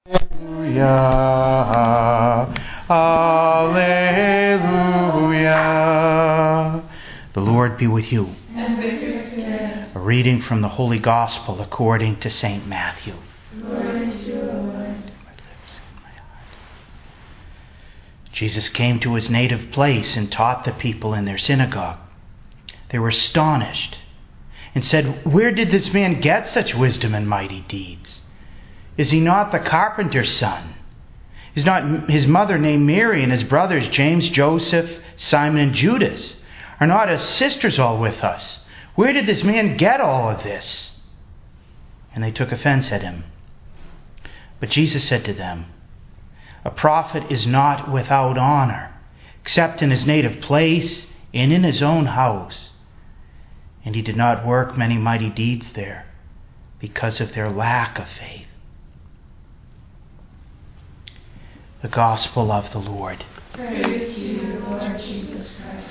Alleluia. Alleluia. The Lord be with you. And with your spirit. A reading from the Holy Gospel according to St. Matthew. Glory to you, Lord. Jesus came to his native place and taught the people in their synagogue. They were astonished and said, "Where did this man get such wisdom and mighty deeds? Is he not the carpenter's son? Is not his mother named Mary, and his brothers James, Joseph, Simon, and Judas? Are not his sisters all with us? Where did this man get all of this?" And they took offense at him. But Jesus said to them, "A prophet is not without honor, except in his native place and in his own house." And he did not work many mighty deeds there because of their lack of faith. The Gospel of the Lord. Praise to you, Lord Jesus Christ.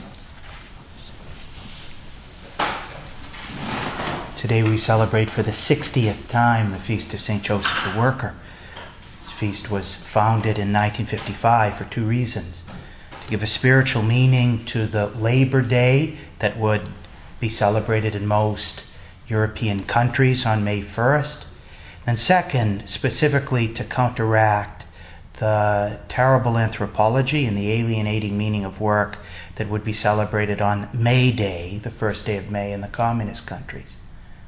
Today we celebrate for the 60th time the feast of St. Joseph the Worker. This feast was founded in 1955 for two reasons. To give a spiritual meaning to the Labor Day that would be celebrated in most European countries on May 1st. And second, specifically to counteract the terrible anthropology and the alienating meaning of work that would be celebrated on May Day, the first day of May in the communist countries.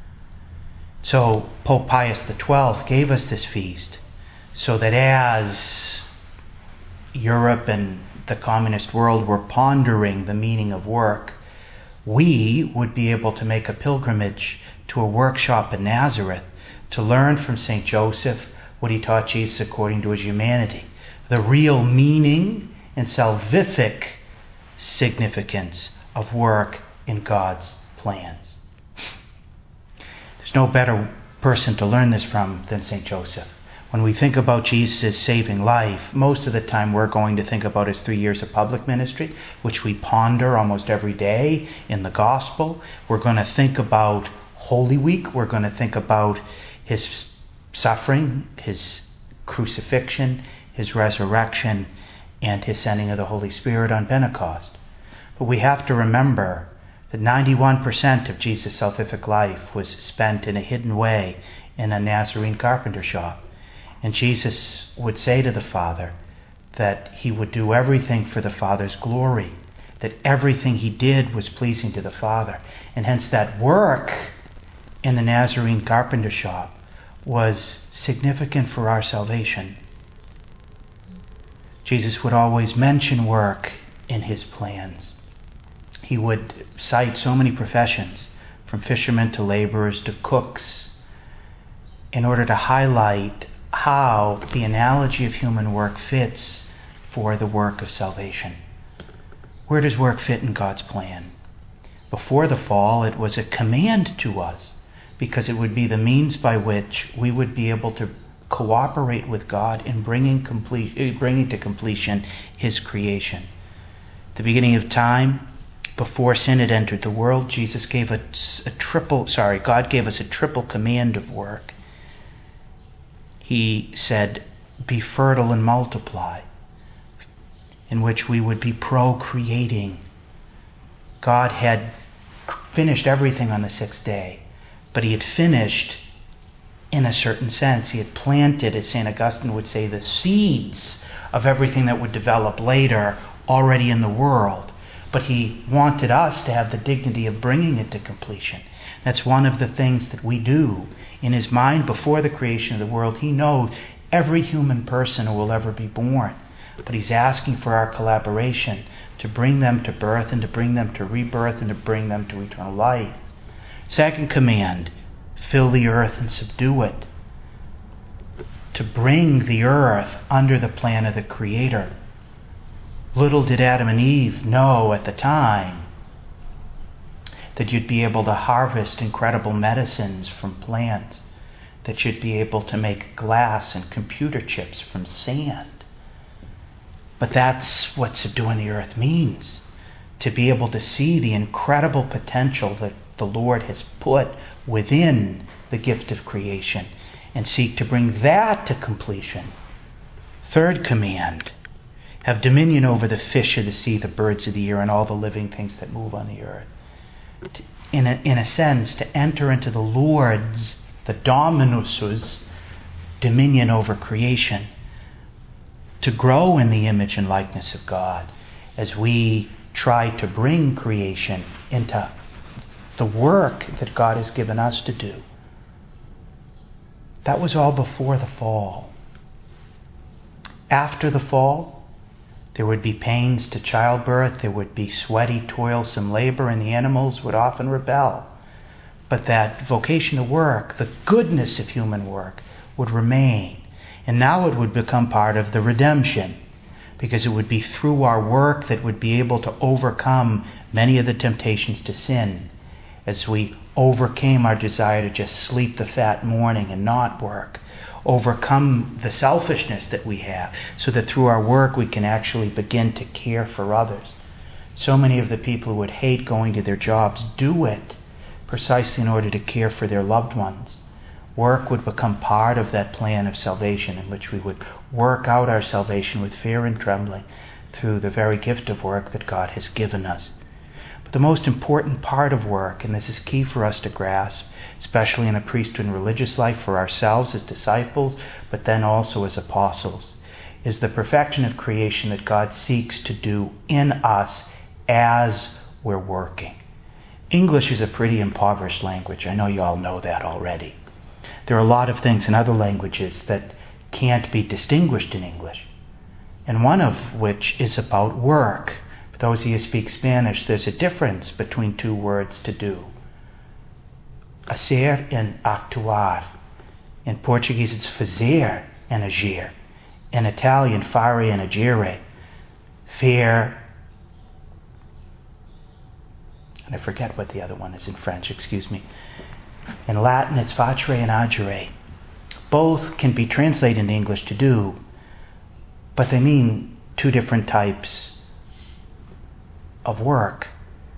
So Pope Pius XII gave us this feast so that as Europe and the communist world were pondering the meaning of work, we would be able to make a pilgrimage to a workshop in Nazareth to learn from St. Joseph what he taught Jesus according to his humanity, the real meaning and salvific significance of work in God's plans. There's no better person to learn this from than St. Joseph. When we think about Jesus' saving life, most of the time we're going to think about his 3 years of public ministry, which we ponder almost every day in the Gospel. We're going to think about Holy Week. We're going to think about his suffering, his crucifixion, his resurrection, and his sending of the Holy Spirit on Pentecost. But we have to remember that 91% of Jesus' salvific life was spent in a hidden way in a Nazarene carpenter shop. And Jesus would say to the Father that he would do everything for the Father's glory, that everything he did was pleasing to the Father. And hence that work in the Nazarene carpenter shop was significant for our salvation. Jesus would always mention work in his plans. He would cite so many professions, from fishermen to laborers to cooks, in order to highlight how the analogy of human work fits for the work of salvation. Where does work fit in God's plan? Before the fall, it was a command to us, because it would be the means by which we would be able to cooperate with God in bringing to completion his creation. At the beginning of time, before sin had entered the world, God gave us a triple command of work. He said, "Be fertile and multiply," in which we would be procreating. God had finished everything on the sixth day, but he had finished in a certain sense. He had planted, as St. Augustine would say, the seeds of everything that would develop later already in the world. But he wanted us to have the dignity of bringing it to completion. That's one of the things that we do. In his mind, before the creation of the world, he knows every human person who will ever be born. But he's asking for our collaboration to bring them to birth and to bring them to rebirth and to bring them to eternal life. Second command, fill the earth and subdue it. To bring the earth under the plan of the Creator. Little did Adam and Eve know at the time that you'd be able to harvest incredible medicines from plants, that you'd be able to make glass and computer chips from sand. But that's what subduing the earth means, to be able to see the incredible potential that the Lord has put within the gift of creation, and seek to bring that to completion. Third command, have dominion over the fish of the sea, the birds of the air, and all the living things that move on the earth. In a sense, to enter into the Lord's, the Dominus's, dominion over creation, to grow in the image and likeness of God as we try to bring creation into the work that God has given us to do. That was all before the fall. After the fall, there would be pains to childbirth, there would be sweaty, toilsome labor, and the animals would often rebel. But that vocation to work, the goodness of human work, would remain. And now it would become part of the redemption, because it would be through our work that would be able to overcome many of the temptations to sin, as we overcame our desire to just sleep the fat morning and not work, overcome the selfishness that we have, so that through our work we can actually begin to care for others. So many of the people who would hate going to their jobs do it precisely in order to care for their loved ones. Work would become part of that plan of salvation, in which we would work out our salvation with fear and trembling through the very gift of work that God has given us. But the most important part of work, and this is key for us to grasp, especially in a priesthood and religious life for ourselves as disciples, but then also as apostles, is the perfection of creation that God seeks to do in us as we're working. English is a pretty impoverished language. I know you all know that already. There are a lot of things in other languages that can't be distinguished in English, and one of which is about work. For those of you who speak Spanish, there's a difference between two words to do. Hacer and actuar. In Portuguese, it's fazer and agir. In Italian, fare and agire. Faire, and I forget what the other one is in French, excuse me. In Latin, it's facere and agere. Both can be translated into English to do, but they mean two different types of work.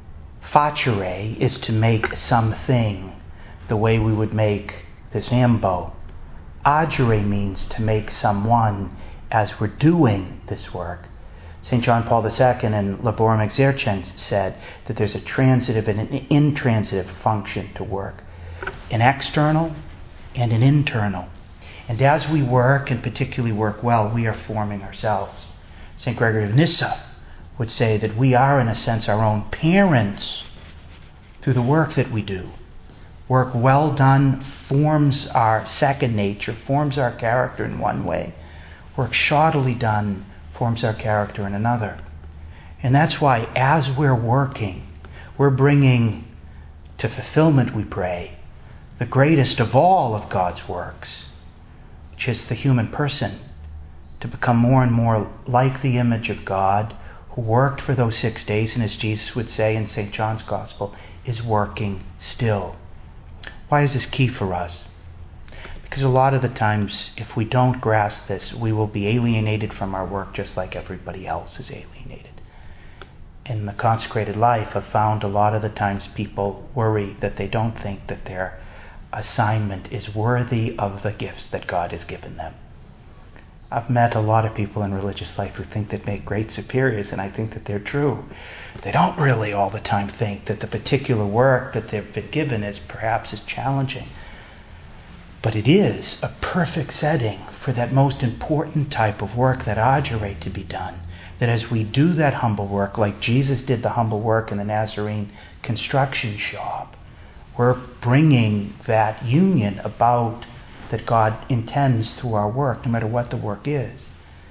Facere is to make something the way we would make this ambo. Agere means to make someone as we're doing this work. St. John Paul II in Laborem Exercens said that there's a transitive and an intransitive function to work. An external and an internal. And as we work, and particularly work well, we are forming ourselves. St. Gregory of Nyssa would say that we are, in a sense, our own parents through the work that we do. Work well done forms our second nature, forms our character in one way. Work shoddily done forms our character in another. And that's why, as we're working, we're bringing to fulfillment, we pray, the greatest of all of God's works, which is the human person, to become more and more like the image of God, who worked for those 6 days, and as Jesus would say in St. John's Gospel, is working still. Why is this key for us? Because a lot of the times, if we don't grasp this, we will be alienated from our work just like everybody else is alienated. In the consecrated life, I've found a lot of the times people worry that they don't think that their assignment is worthy of the gifts that God has given them. I've met a lot of people in religious life who think they make great superiors, and I think that they're true. They don't really all the time think that the particular work that they've been given is perhaps as challenging. But it is a perfect setting for that most important type of work, that agere, to be done. That as we do that humble work, like Jesus did the humble work in the Nazarene construction shop, we're bringing that union about that God intends through our work, no matter what the work is.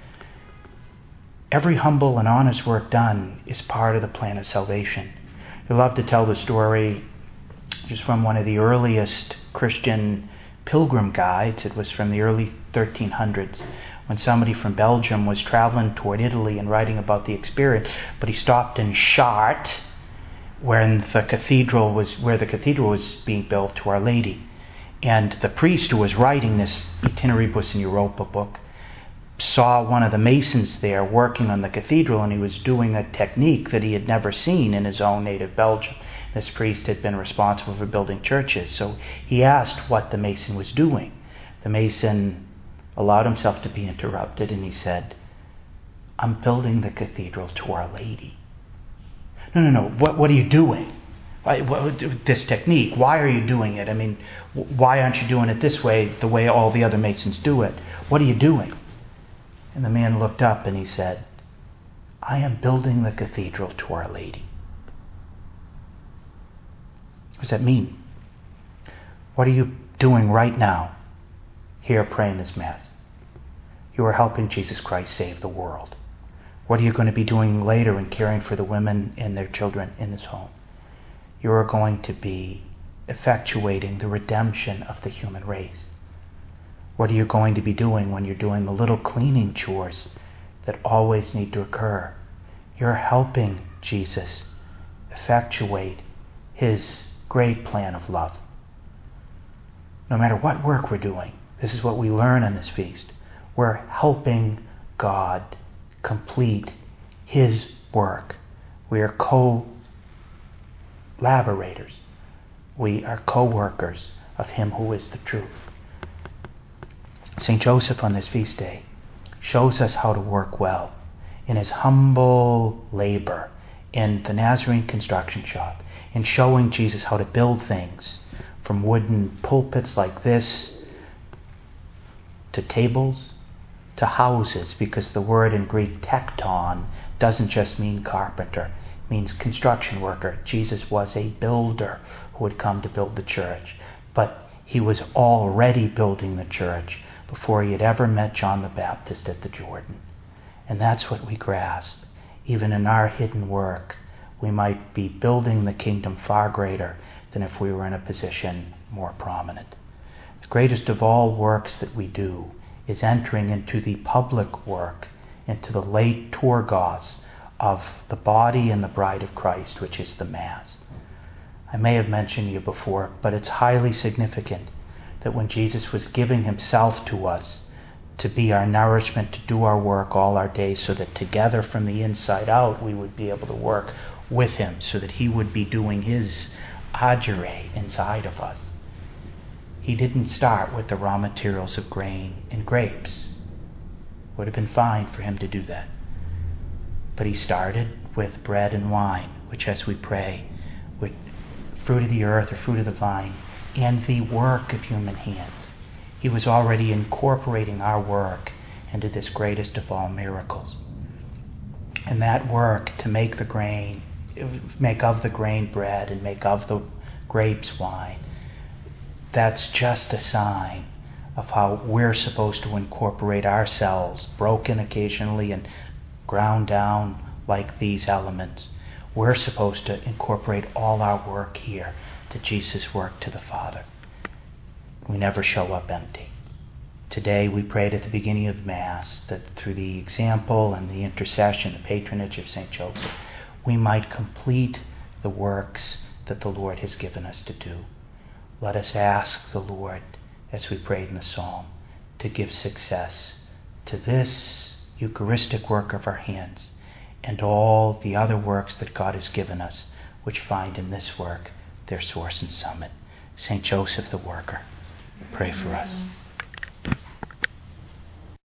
Every humble and honest work done is part of the plan of salvation. I love to tell the story just from one of the earliest Christian pilgrim guides. It was from the early 1300s, when somebody from Belgium was traveling toward Italy and writing about the experience, but he stopped in Chartres, where the cathedral was being built to Our Lady. And the priest who was writing this Itineribus in Europa book saw one of the masons there working on the cathedral, and he was doing a technique that he had never seen in his own native Belgium. This priest had been responsible for building churches, so he asked what the mason was doing. The mason allowed himself to be interrupted, and he said, "I'm building the cathedral to Our Lady." No. What are you doing? This technique, why are you doing it? I mean, why aren't you doing it this way, the way all the other masons do it? What are you doing? And the man looked up and he said, "I am building the cathedral to Our Lady." What does that mean? What are you doing right now, here praying this Mass? You are helping Jesus Christ save the world. What are you going to be doing later in caring for the women and their children in this home? You are going to be effectuating the redemption of the human race. What are you going to be doing when you're doing the little cleaning chores that always need to occur? You're helping Jesus effectuate His great plan of love. No matter what work we're doing, this is what we learn on this feast. We're helping God complete His work. We are collaborators. We are co-workers of Him who is the truth. St. Joseph on this feast day shows us how to work well in his humble labor in the Nazarene construction shop, in showing Jesus how to build things from wooden pulpits like this to tables to houses, because the word in Greek tekton doesn't just mean carpenter, it means construction worker. Jesus was a builder who had come to build the church, but he was already building the church before he had ever met John the Baptist at the Jordan. And that's what we grasp. Even in our hidden work, we might be building the kingdom far greater than if we were in a position more prominent. The greatest of all works that we do is entering into the public work, into the liturgos of the body and the bride of Christ, which is the Mass. I may have mentioned you before, but it's highly significant that when Jesus was giving himself to us to be our nourishment, to do our work all our days, so that together from the inside out we would be able to work with him, so that he would be doing his agere inside of us. He didn't start with the raw materials of grain and grapes. It would have been fine for him to do that. But he started with bread and wine, which, as we pray, with fruit of the earth or fruit of the vine, and the work of human hands. He was already incorporating our work into this greatest of all miracles. And that work to make of the grain bread and make of the grapes wine, that's just a sign of how we're supposed to incorporate ourselves, broken occasionally and ground down like these elements. We're supposed to incorporate all our work here to Jesus' work to the Father. We never show up empty. Today we prayed at the beginning of Mass that through the example and the intercession, the patronage of St. Joseph, we might complete the works that the Lord has given us to do. Let us ask the Lord, as we prayed in the Psalm, to give success to this Eucharistic work of our hands and all the other works that God has given us, which find in this work their source and summit. St. Joseph the worker, pray for us.